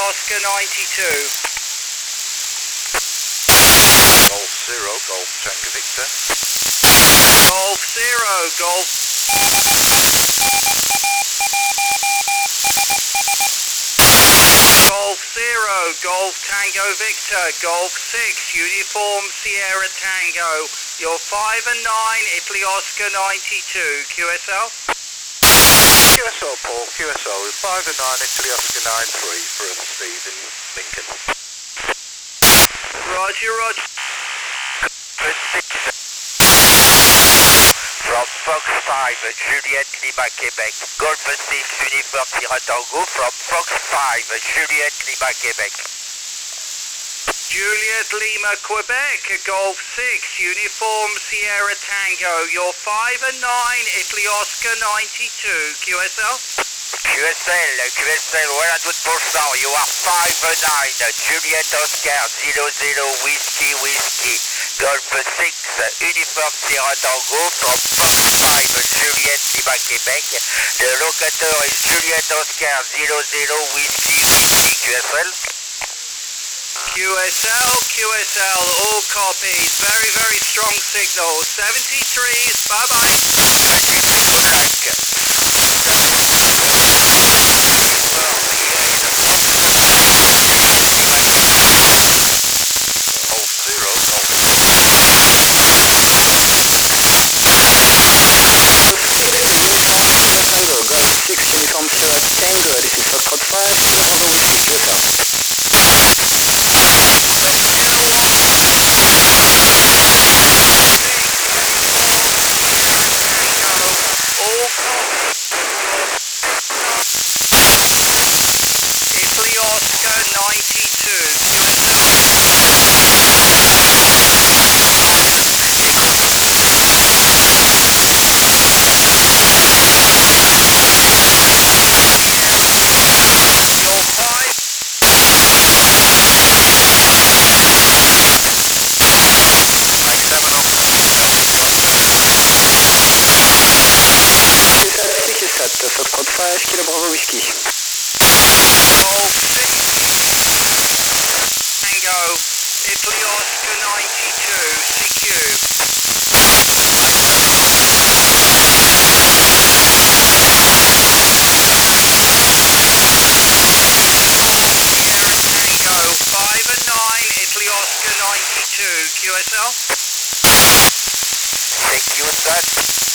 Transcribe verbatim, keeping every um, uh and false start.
Oscar ninety-two. Golf Zero, Golf Tango Victor. Golf Zero, Golf. Golf Zero, Golf Tango Victor, Golf Six, Uniform Sierra Tango. You're five and nine, Italy Oscar ninety-two. Q S L. Q S L, Paul, Q S L, five and nine, Italy Oscar nine three for Steve in Lincoln. Roger, Roger. From Fox five, Juliet Lima, Quebec. Golf six, Uniform Sierra Tango from Fox five, Juliet Lima, Quebec. Juliet Lima, Quebec, Golf Six, Uniform Sierra Tango. You're five and nine, Italy Oscar ninety-two. Q S L. Q S L, Q S L, one hundred percent. You are five and nine, Juliet Oscar zero zero Whiskey Whiskey. Golf six, Uniform Sierra Tango from Fox five, Juliet Lima, Quebec. The locator is Juliet Oscar zero zero Whiskey Whiskey. Q S L. Q S L, Q S L, all copies. Very, very strong signal. seventy-threes, bye-bye. Uniform Sierra Tango, this is Foxtrot five, Bravo Whiskey, Q S L. Italy Oscar ninety-two. You're five. Q S L, Foxtrot five, Kilo Bravo Whiskey. Golf six. Tango. Italy Oscar ninety-two. C Q. Tango. five and nine. Italy Oscar ninety-two. Q S L. Thank you, sir.